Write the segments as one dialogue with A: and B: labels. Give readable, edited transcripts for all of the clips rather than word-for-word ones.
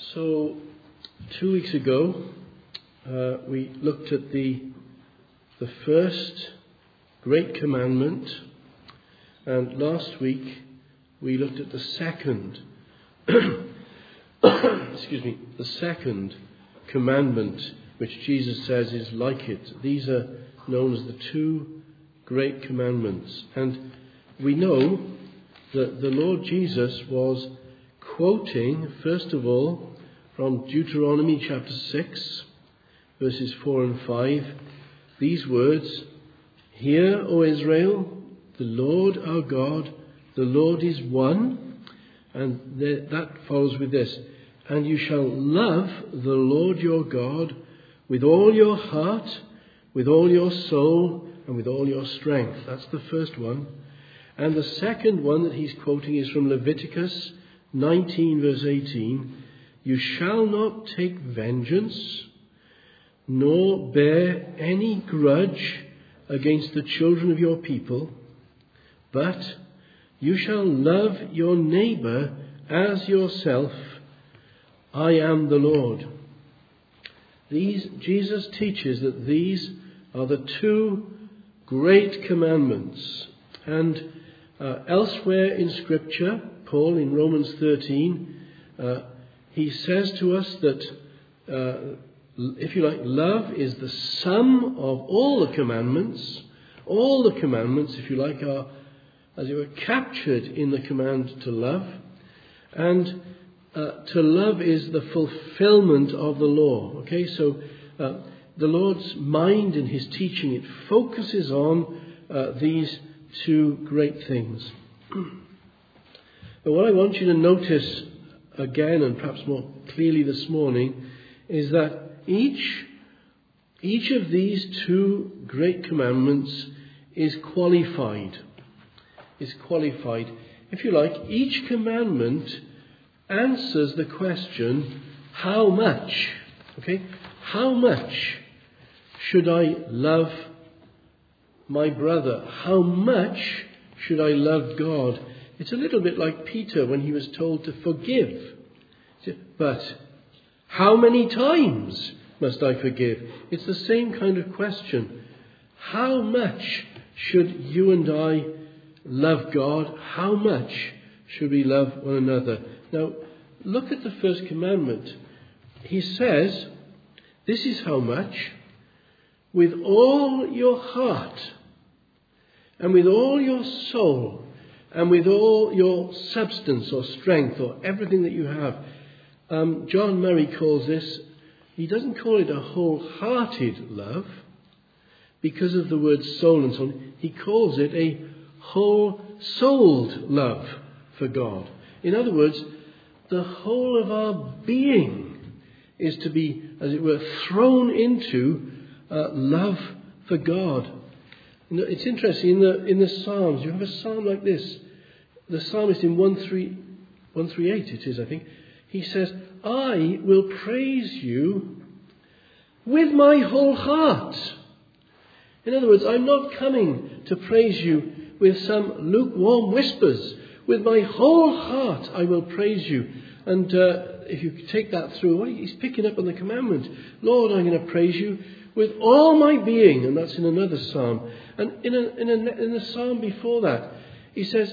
A: So 2 weeks ago, we looked at the first great commandment, and last week we looked at the second, the second commandment, which Jesus says is like it. These are known as the two great commandments. And we know that the Lord Jesus was quoting, first of all, from Deuteronomy chapter 6, verses 4 and 5, these words, "Hear, O Israel, the Lord our God, the Lord is one." And that follows with this, "And you shall love the Lord your God with all your heart, with all your soul, and with all your strength." That's the first one. And the second one that he's quoting is from Leviticus 19, verse 18. "You shall not take vengeance, nor bear any grudge against the children of your people, but you shall love your neighbor as yourself. I am the Lord." Jesus teaches that these are the two great commandments. And elsewhere in Scripture, Paul in Romans 13, he says to us that, if you like, love is the sum of all the commandments. All the commandments, if you like, are, as it were, captured in the command to love. And to love is the fulfillment of the law. Okay, so the Lord's mind in his teaching, it focuses on these two great things. But what I want you to notice again, and perhaps more clearly this morning, is that each of these two great commandments is qualified. If you like, each commandment answers the question, how much? Okay? How much should I love my brother? How much should I love God? It's a little bit like Peter when he was told to forgive. But how many times must I forgive? It's the same kind of question. How much should you and I love God? How much should we love one another? Now, look at the first commandment. He says, this is how much: with all your heart, and with all your soul, and with all your substance or strength or everything that you have. John Murray calls this, he doesn't call it a wholehearted love because of the word soul and so on. He calls it a whole-souled love for God. In other words, the whole of our being is to be, as it were, thrown into love for God. You know, it's interesting, in the Psalms, you have a psalm like this. The psalmist in 138 it is, I think. He says, "I will praise you with my whole heart." In other words, I'm not coming to praise you with some lukewarm whispers. With my whole heart I will praise you. And if you take that through, he's picking up on the commandment. Lord, I'm going to praise you with all my being. And that's in another psalm. And in the psalm before that, he says,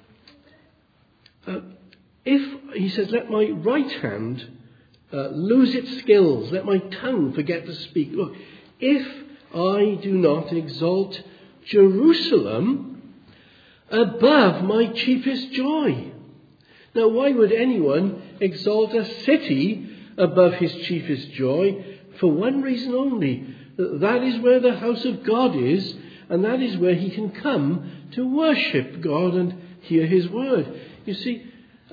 A: let my right hand lose its skills, let my tongue forget to speak. Look, if I do not exalt Jerusalem above my chiefest joy. Now, why would anyone exalt a city above his chiefest joy? For one reason only. That is where the house of God is, and that is where he can come to worship God and hear his word. You see,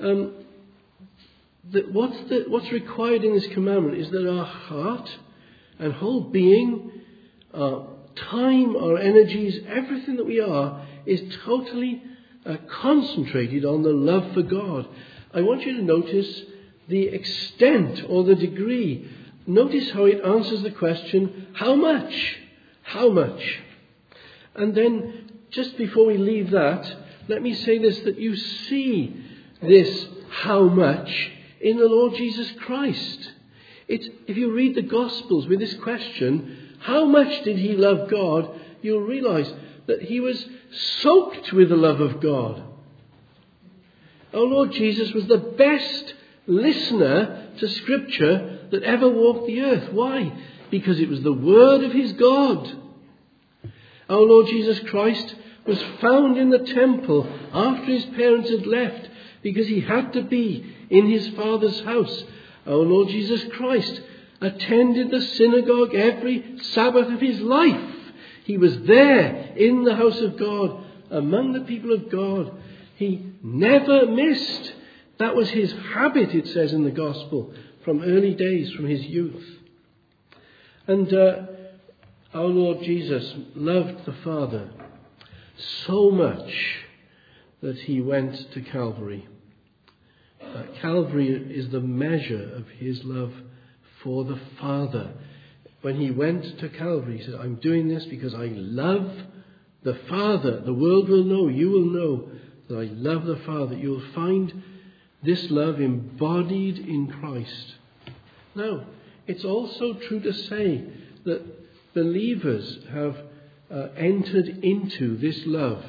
A: what's required in this commandment is that our heart and whole being, our time, our energies, everything that we are, is totally concentrated on the love for God. I want you to notice the extent or the degree. Notice how it answers the question, how much? How much? And then, just before we leave that, let me say this, that you see this how much in the Lord Jesus Christ. If you read the Gospels with this question, how much did he love God, you'll realize that he was soaked with the love of God. Our Lord Jesus was the best listener to Scripture that ever walked the earth. Why? Because it was the Word of his God. Our Lord Jesus Christ was found in the temple after his parents had left because he had to be in his Father's house. Our Lord Jesus Christ attended the synagogue every Sabbath of his life. He was there in the house of God, among the people of God. He never missed. That was his habit, it says in the Gospel, from early days, from his youth. And our Lord Jesus loved the Father so much that he went to Calvary. Calvary is the measure of his love for the Father. When he went to Calvary, he said, I'm doing this because I love the Father. The world will know, you will know that I love the Father. You'll find this love embodied in Christ. Now, it's also true to say that believers have entered into this love.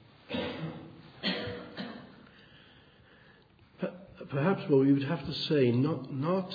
A: Perhaps what we would have to say, not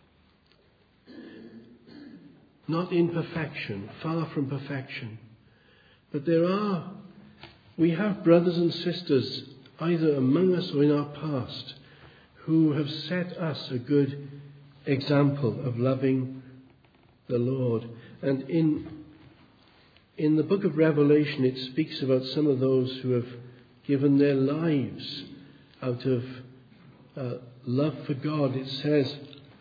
A: in perfection, far from perfection, but we have brothers and sisters either among us or in our past who have set us a good example of loving the Lord. And in the book of Revelation, it speaks about some of those who have given their lives out of love for God. It says,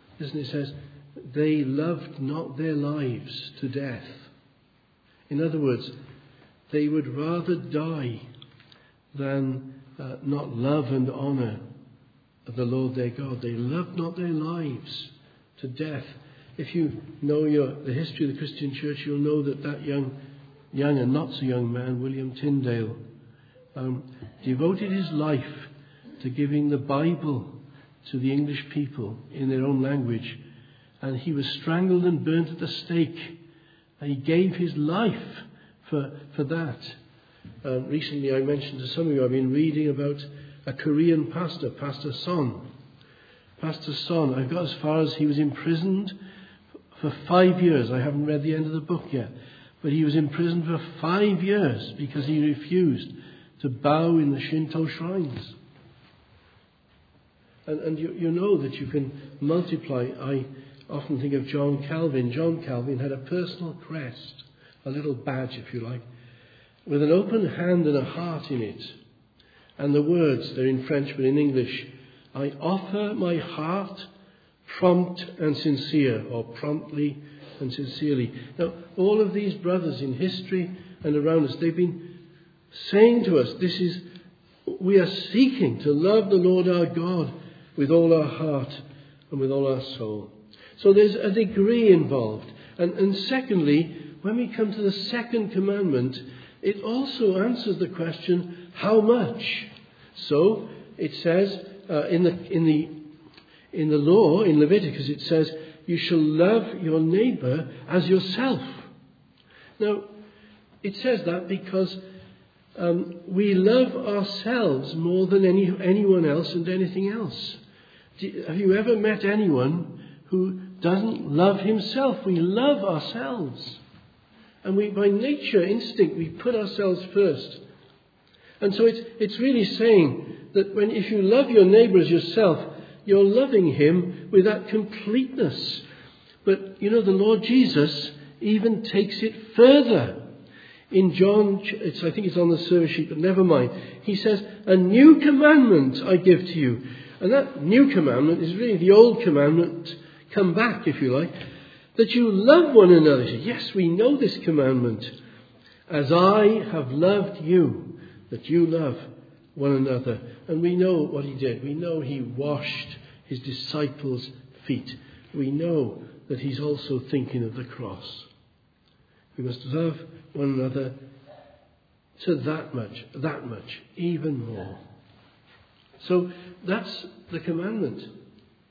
A: they loved not their lives to death. In other words, they would rather die than not love and honour the Lord their God. They loved not their lives to death. If you know the history of the Christian church, you'll know that young and not so young man, William Tyndale, devoted his life to giving the Bible to the English people in their own language. And he was strangled and burnt at the stake. And he gave his life for that. Recently I mentioned to some of you, I've been reading about a Korean pastor, Pastor Son. Pastor Son, I got as far as he was imprisoned for 5 years. I haven't read the end of the book yet. But he was imprisoned for 5 years because he refused to bow in the Shinto shrines. And you know that you can multiply. I often think of John Calvin. John Calvin had a personal crest, a little badge, if you like, with an open hand and a heart in it. And the words, they're in French but in English, I offer my heart prompt and sincere, or promptly and sincerely. Now, all of these brothers in history and around us, they've been saying to us, we are seeking to love the Lord our God with all our heart and with all our soul. So there's a degree involved. And secondly, when we come to the second commandment, it also answers the question, how much? So it says in the law, in Leviticus, it says, you shall love your neighbour as yourself. Now, it says that because we love ourselves more than anyone else and anything else. Have you ever met anyone who doesn't love himself? We love ourselves. And we, by nature, instinct, we put ourselves first. And so it's really saying that if you love your neighbour as yourself, you're loving him with that completeness. But, the Lord Jesus even takes it further. In John, I think it's on the service sheet, but never mind. He says, a new commandment I give to you. And that new commandment is really the old commandment come back, if you like. That you love one another. Yes, we know this commandment. As I have loved you, that you love one another. And we know what he did. We know he washed his disciples' feet. We know that he's also thinking of the cross. We must love one another to that much, even more. So that's the commandment.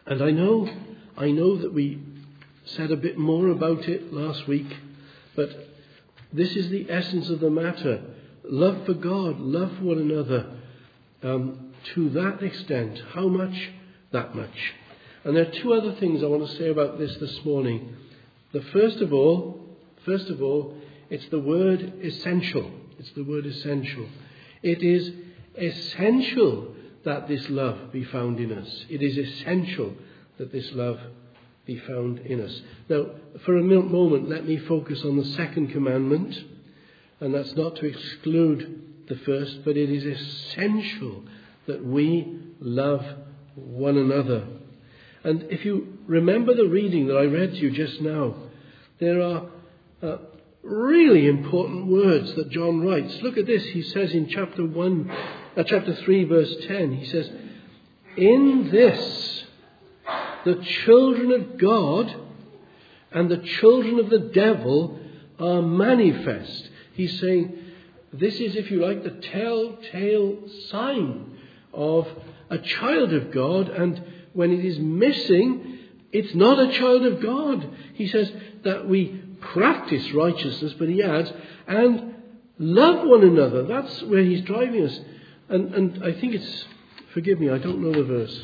A: And I know that we said a bit more about it last week, but this is the essence of the matter. Love for God, love for one another. To that extent, how much? That much. And there are two other things I want to say about this morning. First of all, it's the word essential. It's the word essential. It is essential that this love be found in us. It is essential that this love be found in us. Now, for a moment, let me focus on the second commandment. And that's not to exclude the first, but it is essential that we love one another. And if you remember the reading that I read to you just now, there are really important words that John writes. Look at this. He says in chapter 3, verse 10, he says, "In this, the children of God and the children of the devil are manifest." He's saying this is, if you like, the telltale sign of a child of God, and when it is missing, it's not a child of God. He says that we practice righteousness, but he adds, and love one another. That's where he's driving us. And I think it's, forgive me, I don't know the verse.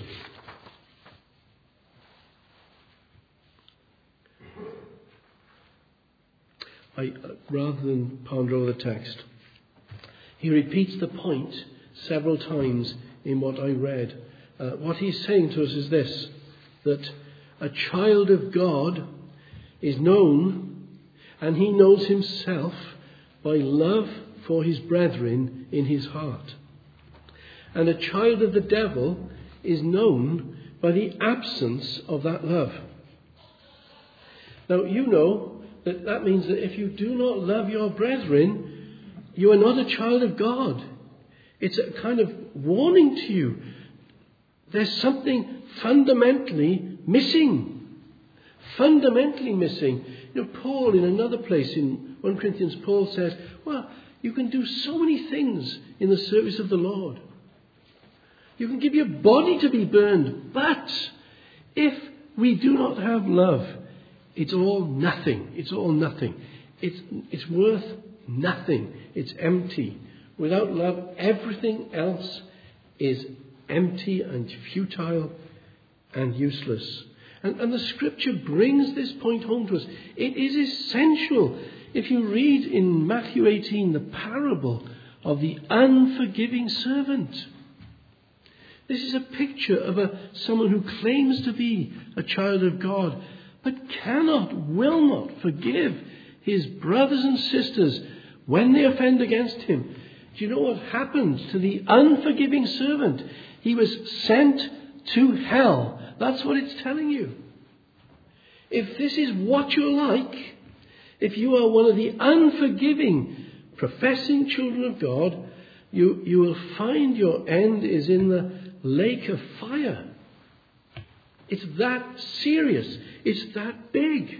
A: Rather than ponder over the text, he repeats the point several times in what I read. What he's saying to us is this, that a child of God is known, and he knows himself by love for his brethren in his heart. And a child of the devil is known by the absence of that love. Now, you know that means that if you do not love your brethren, you are not a child of God. It's a kind of warning to you. There's something fundamentally missing. Fundamentally missing. You know, Paul, in another place in 1 Corinthians, Paul says, well, you can do so many things in the service of the Lord. You can give your body to be burned, but if we do not have love, it's all nothing. It's all nothing. It's worth nothing. It's empty. Without love, everything else is empty and futile and useless. And the scripture brings this point home to us. It is essential. If you read in Matthew 18 the parable of the unforgiving servant, this is a picture of someone who claims to be a child of God, but will not forgive his brothers and sisters when they offend against him. Do you know what happened to the unforgiving servant? He was sent to hell. That's what it's telling you. If this is what you're like, if you are one of the unforgiving, professing children of God, you will find your end is in the lake of fire. It's that serious. It's that big.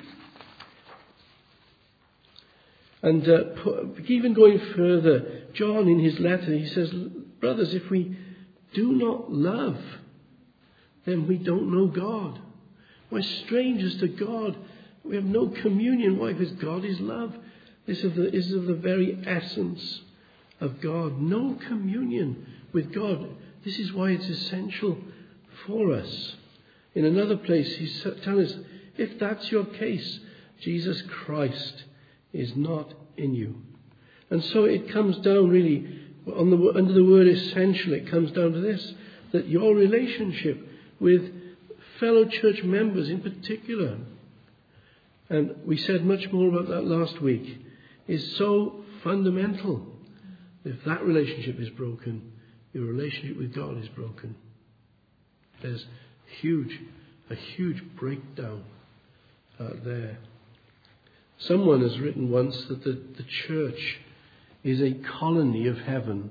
A: And even going further, John in his letter, he says, brothers, if we do not love, then we don't know God. We're strangers to God. We have no communion. Why? Because God is love. This is of the very essence of God. No communion with God. This is why it's essential for us. In another place, he's telling us, if that's your case, Jesus Christ is not in you. And so it comes down really, under the word essential, it comes down to this, that your relationship with fellow church members in particular, and we said much more about that last week, is so fundamental. If that relationship is broken, your relationship with God is broken. There's a huge breakdown there. Someone has written once that the church is a colony of heaven.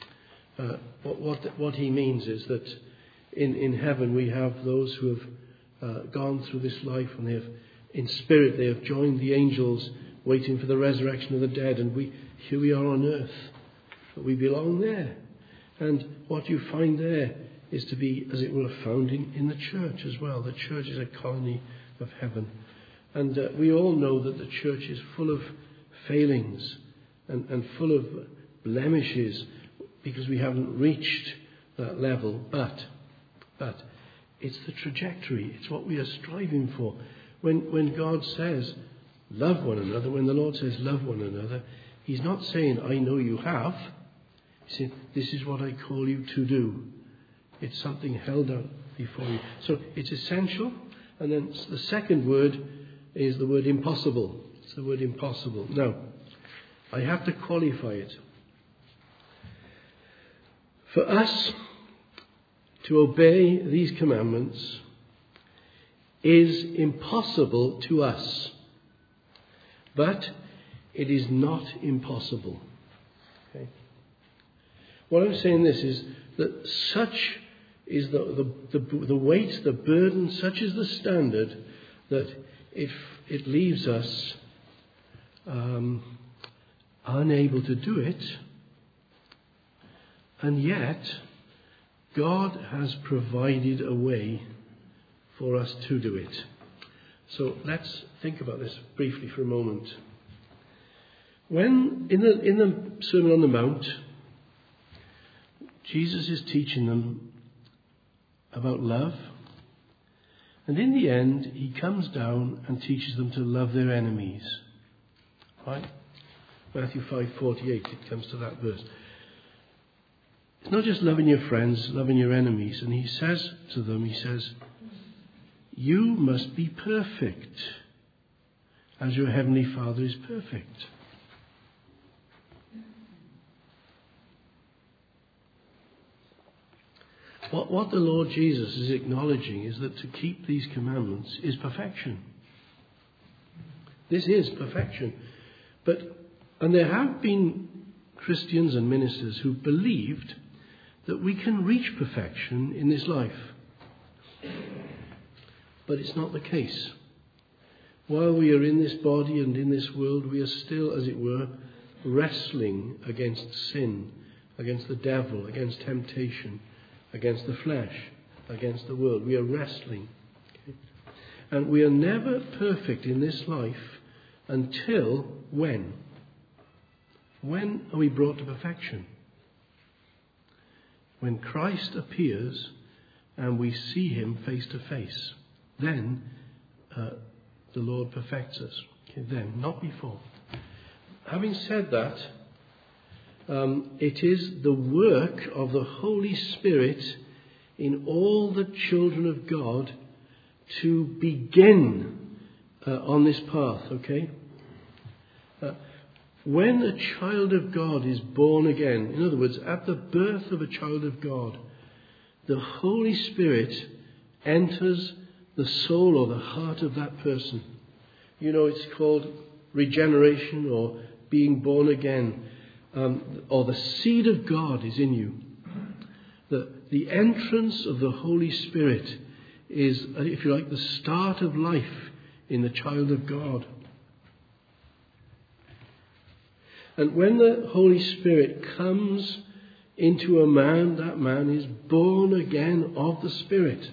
A: What he means is that in heaven we have those who have gone through this life, and in spirit they have joined the angels waiting for the resurrection of the dead, and here we are on earth, but we belong there. And what you find there is to be, as it were, found in the church as well. The church is a colony of heaven. And we all know that the church is full of failings and full of blemishes because we haven't reached that level. But it's the trajectory. It's what we are striving for. When God says, love one another, when the Lord says, love one another, he's not saying, I know you have. He's saying, this is what I call you to do. It's something held out before you. So it's essential. And then the second word is the word impossible. It's the word impossible. Now, I have to qualify it. For us to obey these commandments is impossible to us. But it is not impossible. Okay? What I'm saying this is that such is the weight, the burden, such is the standard that if it leaves us unable to do it, and yet God has provided a way for us to do it. So let's think about this briefly for a moment. When in the Sermon on the Mount, Jesus is teaching them about love, and in the end he comes down and teaches them to love their enemies. Right? Matthew 5:48, it comes to that verse. It's not just loving your friends, loving your enemies. And he says to them, he says, you must be perfect as your heavenly Father is perfect. What the Lord Jesus is acknowledging is that to keep these commandments is perfection. This is perfection. And there have been Christians and ministers who believed that we can reach perfection in this life. But it's not the case. While we are in this body and in this world, we are still, as it were, wrestling against sin, against the devil, against temptation, against the flesh, against the world. We are wrestling. Okay? And we are never perfect in this life until when? When are we brought to perfection? When Christ appears and we see him face to face. Then the Lord perfects us. Okay, then, not before. Having said that, it is the work of the Holy Spirit in all the children of God to begin on this path, okay? When a child of God is born again, in other words, at the birth of a child of God, the Holy Spirit enters the soul or the heart of that person. You know, it's called regeneration or being born again. Or the seed of God is in you. The entrance of the Holy Spirit is, if you like, the start of life in the child of God. And when the Holy Spirit comes into a man, that man is born again of the Spirit.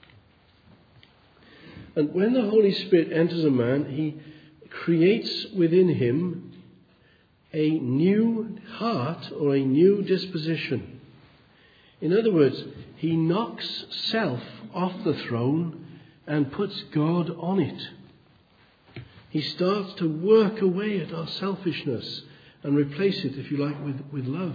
A: And when the Holy Spirit enters a man, he creates within him a new heart or a new disposition. In other words, he knocks self off the throne and puts God on it. He starts to work away at our selfishness and replace it, if you like, with love.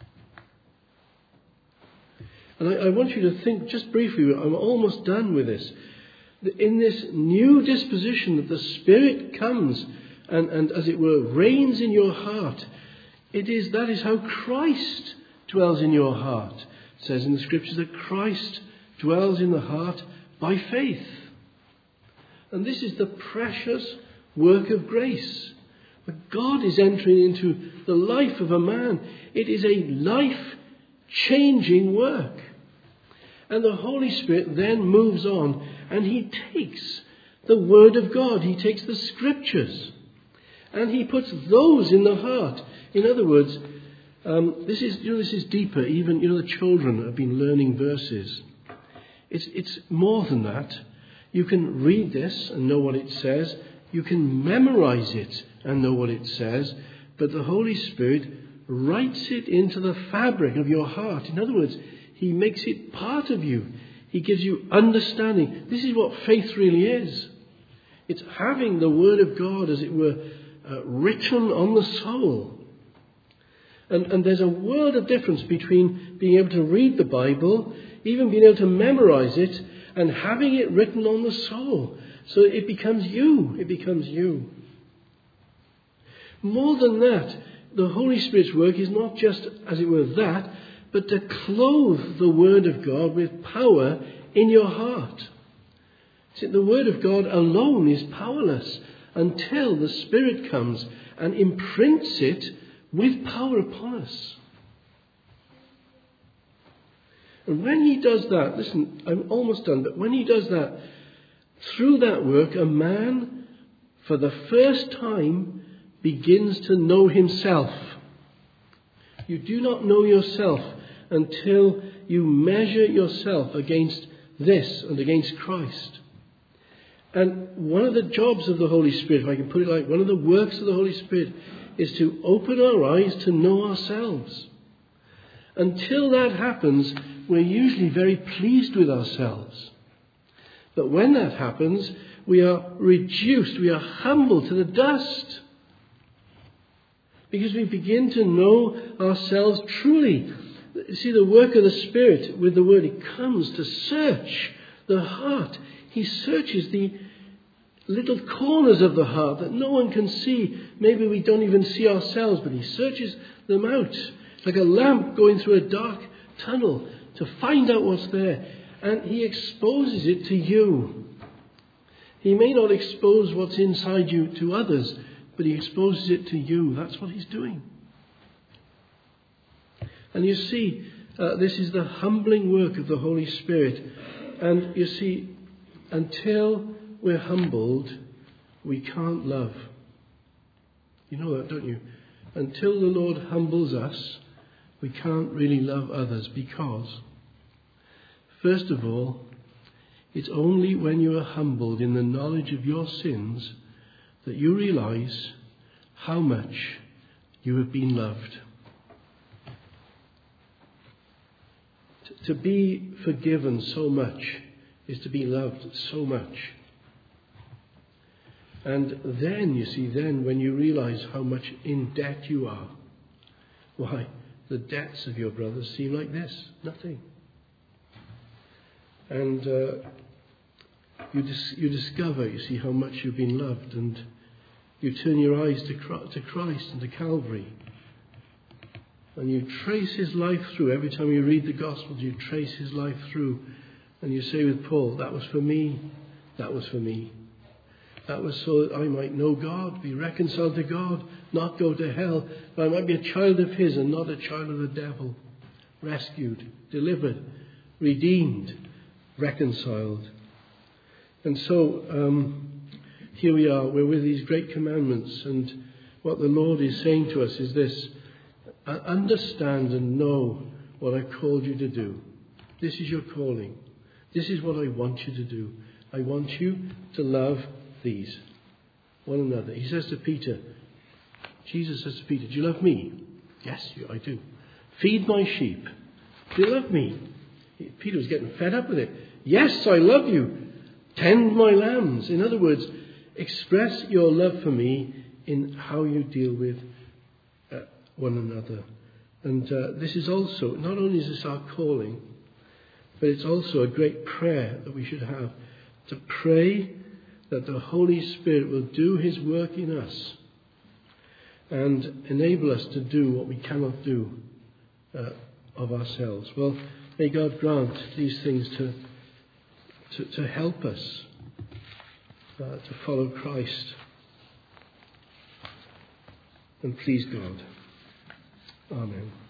A: And I want you to think just briefly, I'm almost done with this. In this new disposition that the Spirit comes and as it were, reigns in your heart, that is how Christ dwells in your heart. It says in the Scriptures that Christ dwells in the heart by faith. And this is the precious work of grace. But God is entering into the life of a man. It is a life-changing work. And the Holy Spirit then moves on and he takes the Word of God. He takes the Scriptures and he puts those in the heart. In other words, This is deeper. Even, the children have been learning verses. It's more than that. You can read this and know what it says. You can memorize it and know what it says. But the Holy Spirit writes it into the fabric of your heart. In other words, He makes it part of you. He gives you understanding. This is what faith really is. It's having the Word of God, as it were, written on the soul. And there's a world of difference between being able to read the Bible, even being able to memorize it, and having it written on the soul. So it becomes you. It becomes you. More than that, the Holy Spirit's work is not just, as it were, that, but to clothe the Word of God with power in your heart. See, the Word of God alone is powerless until the Spirit comes and imprints it with power upon us. And when He does that, listen, I'm almost done, but when He does that, through that work, a man, for the first time, begins to know himself. You do not know yourself until you measure yourself against this and against Christ. And one of the jobs of the Holy Spirit, if I can put it like, one of the works of the Holy Spirit is to open our eyes to know ourselves. Until that happens, we're usually very pleased with ourselves. But when that happens, we are reduced, we are humbled to the dust. Because we begin to know ourselves truly. See, the work of the Spirit with the Word, it comes to search the heart. He searches the little corners of the heart that no one can see. Maybe we don't even see ourselves, but He searches them out like a lamp going through a dark tunnel to find out what's there. And He exposes it to you. He may not expose what's inside you to others, but He exposes it to you. That's what He's doing. And you see, this is the humbling work of the Holy Spirit. And you see, until we're humbled, we can't love. You know that, don't you? Until the Lord humbles us, we can't really love others because, first of all, it's only when you are humbled in the knowledge of your sins that you realize how much you have been loved. To be forgiven so much is to be loved so much. And then, you see, when you realize how much in debt you are, why, the debts of your brothers seem like this, nothing. And you discover, you see, how much you've been loved, and you turn your eyes to Christ and to Calvary. And you trace His life through. Every time you read the Gospels, you trace His life through. And you say with Paul, that was for me, that was for me. That was so that I might know God, be reconciled to God, not go to hell, but I might be a child of His and not a child of the devil. Rescued, delivered, redeemed, reconciled. And so, here we are, we're with these great commandments, and what the Lord is saying to us is this: understand and know what I've called you to do. This is your calling. This is what I want you to do. I want you to love these, one another. He says to Peter, Jesus says to Peter, do you love me? Yes, I do. Feed my sheep. Do you love me? Peter was getting fed up with it. Yes, I love you. Tend my lambs. In other words, express your love for me in how you deal with one another. And this is also, not only is this our calling, but it's also a great prayer that we should have, to pray that the Holy Spirit will do His work in us and enable us to do what we cannot do of ourselves. Well, may God grant these things to help us to follow Christ and please God. Amen.